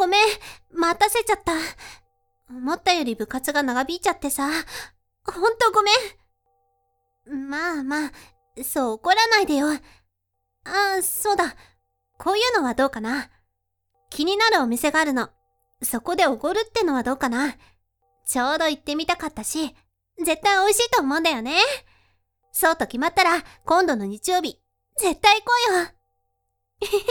ごめん。待たせちゃった。思ったより部活が長引いちゃってさ。ほんとごめん。まあまあ、そう怒らないでよ。そうだ。こういうのはどうかな。気になるお店があるの。そこでおごるってのはどうかな。ちょうど行ってみたかったし、絶対美味しいと思うんだよね。そうと決まったら、今度の日曜日、絶対行こうよ。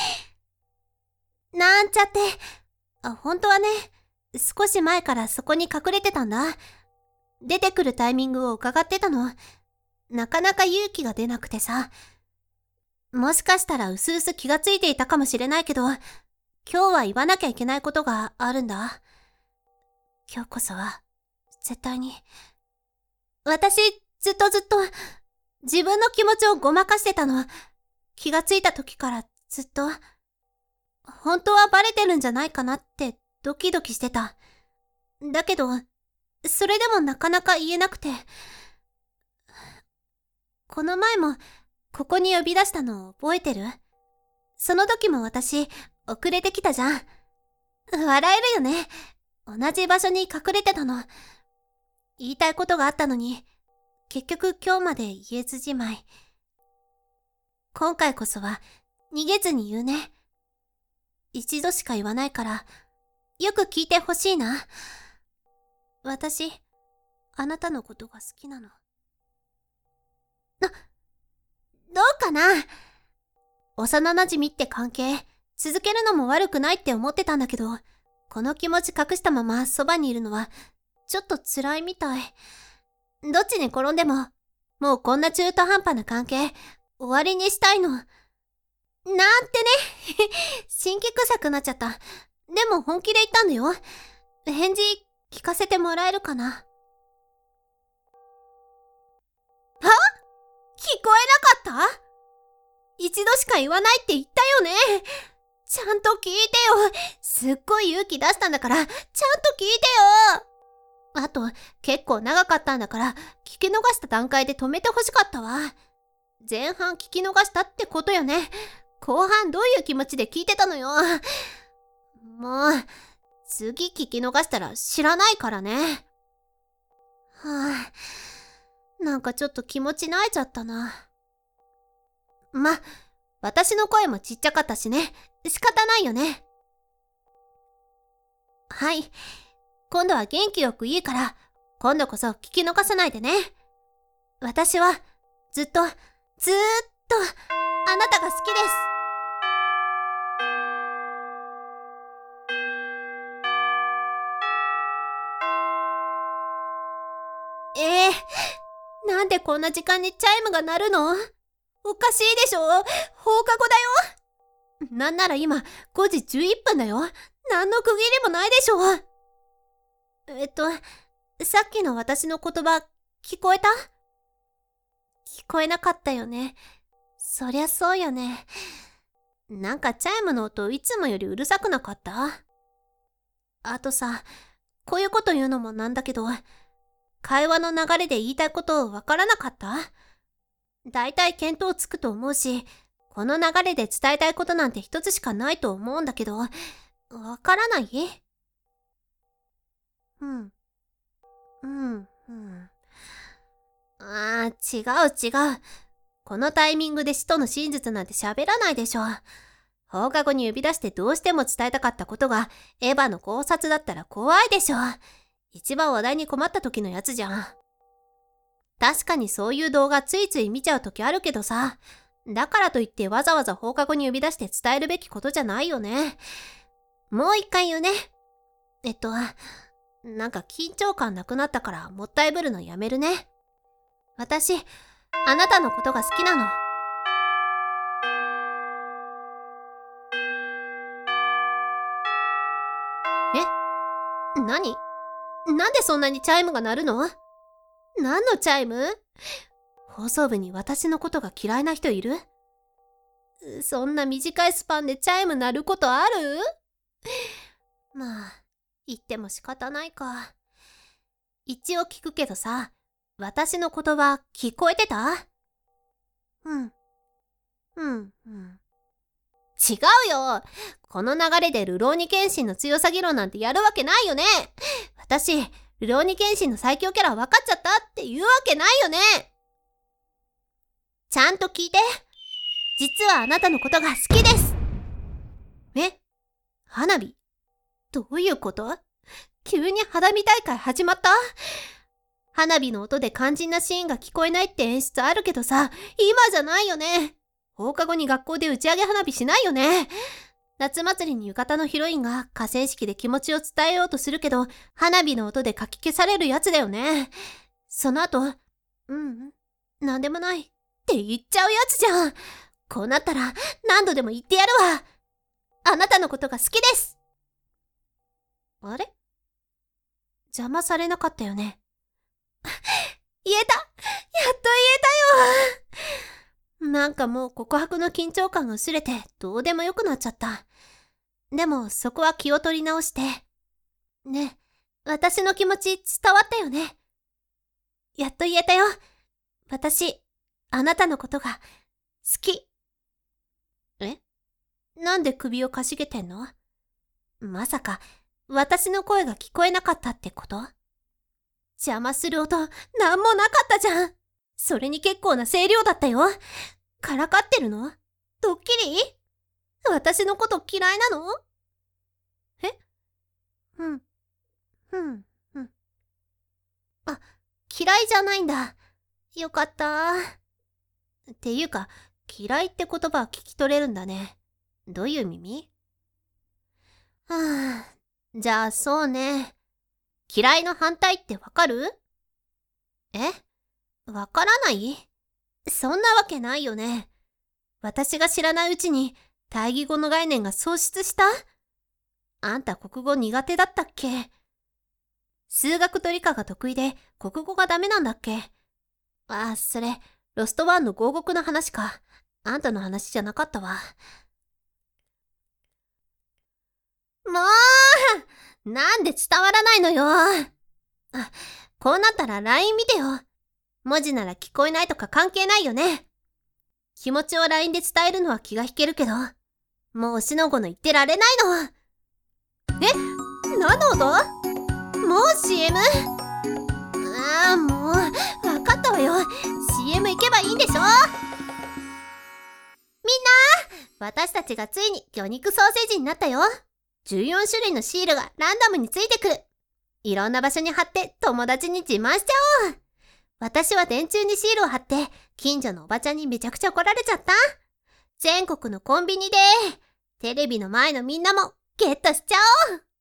なんちゃって。本当はね、少し前からそこに隠れてたんだ。出てくるタイミングを伺ってたの。なかなか勇気が出なくてさ。もしかしたらうすうす気がついていたかもしれないけど、今日は言わなきゃいけないことがあるんだ。今日こそは、絶対に。私、ずっと自分の気持ちをごまかしてたの。気がついた時からずっと。本当はバレてるんじゃないかなってドキドキしてた。だけど、それでもなかなか言えなくて。この前も、ここに呼び出したの覚えてる？その時も私、遅れてきたじゃん。笑えるよね。同じ場所に隠れてたの。言いたいことがあったのに、結局今日まで言えずじまい。今回こそは、逃げずに言うね。一度しか言わないから、よく聞いてほしいな。私、あなたのことが好きなの。どうかな？幼馴染って関係、続けるのも悪くないって思ってたんだけど、この気持ち隠したままそばにいるのは、ちょっと辛いみたい。どっちに転んでも、もうこんな中途半端な関係、終わりにしたいの。なんてね。辛気臭くなっちゃった。でも本気で言ったんだよ。返事聞かせてもらえるかな？聞こえなかった？一度しか言わないって言ったよね。ちゃんと聞いてよ。すっごい勇気出したんだから、ちゃんと聞いてよ。あと、結構長かったんだから、聞き逃した段階で止めてほしかったわ。前半聞き逃したってことよね。後半どういう気持ちで聞いてたのよ。もう、次聞き逃したら知らないからね。なんかちょっと気持ち慣れちゃったな。私の声もちっちゃかったしね。仕方ないよね。はい。今度は元気よくいいから、今度こそ聞き逃さないでね。私は、ずっと、あなたが好きです。なんでこんな時間にチャイムが鳴るの？おかしいでしょ？放課後だよ。なんなら今、5時11分だよ。何の区切りもないでしょ。さっきの私の言葉、聞こえた？聞こえなかったよね。そりゃそうよね。なんかチャイムの音いつもよりうるさくなかった？あとさ、こういうこと言うのもなんだけど、会話の流れで言いたいことわからなかった？だいたい見当つくと思うし、この流れで伝えたいことなんて一つしかないと思うんだけど、わからない？うん。違う。このタイミングで使徒の真実なんて喋らないでしょ。放課後に呼び出してどうしても伝えたかったことがエヴァの考察だったら怖いでしょ。一番話題に困った時のやつじゃん。確かにそういう動画ついつい見ちゃう時あるけどさ。だからといってわざわざ放課後に呼び出して伝えるべきことじゃないよね。もう一回言うね。なんか緊張感なくなったからもったいぶるのやめるね。私、あなたのことが好きなの。何？なんでそんなにチャイムが鳴るの？何のチャイム？放送部に私のことが嫌いな人いる？そんな短いスパンでチャイム鳴ることある？まあ、言っても仕方ないか。一応聞くけどさ、私の言葉聞こえてた？うん。 違うよ。この流れでルローニケンシンの強さ議論なんてやるわけないよね。私、ルローニケンシンの最強キャラ分かっちゃったって言うわけないよね。ちゃんと聞いて。実はあなたのことが好きです。え？花火？どういうこと？急に花火大会始まった？花火の音で肝心なシーンが聞こえないって演出あるけどさ、今じゃないよね。放課後に学校で打ち上げ花火しないよね。夏祭りに浴衣のヒロインが河川敷で気持ちを伝えようとするけど、花火の音でかき消されるやつだよね。その後、なんでもないって言っちゃうやつじゃん。こうなったら何度でも言ってやるわ。あなたのことが好きです。あれ？邪魔されなかったよね。言えた！やっと言えたよ！なんかもう告白の緊張感が薄れてどうでもよくなっちゃった。でもそこは気を取り直して。ねえ、私の気持ち伝わったよね。やっと言えたよ。私、あなたのことが好き。え？なんで首をかしげてんの？まさか私の声が聞こえなかったってこと？邪魔する音なんもなかったじゃん。それに結構な声量だったよ。からかってるの？ドッキリ？私のこと嫌いなの？え？あ、嫌いじゃないんだ。よかった。っていうか、嫌いって言葉は聞き取れるんだね。どういう耳？じゃあそうね。嫌いの反対ってわかる？え？わからない？そんなわけないよね。私が知らないうちに対義語の概念が喪失した？あんた国語苦手だったっけ？数学と理科が得意で国語がダメなんだっけ？それ、ロストワンの合国の話か。あんたの話じゃなかったわ。もう！なんで伝わらないのよ。こうなったら LINE 見てよ。文字なら聞こえないとか関係ないよね。気持ちを LINE で伝えるのは気が引けるけど、もうしのごの言ってられないの。何の音？もう CM？ もう、わかったわよ。CM 行けばいいんでしょ？みんな、私たちがついに魚肉ソーセージになったよ。14種類のシールがランダムについてくる。いろんな場所に貼って友達に自慢しちゃおう。私は電柱にシールを貼って近所のおばちゃんにめちゃくちゃ怒られちゃった。全国のコンビニでテレビの前のみんなもゲットしちゃおう。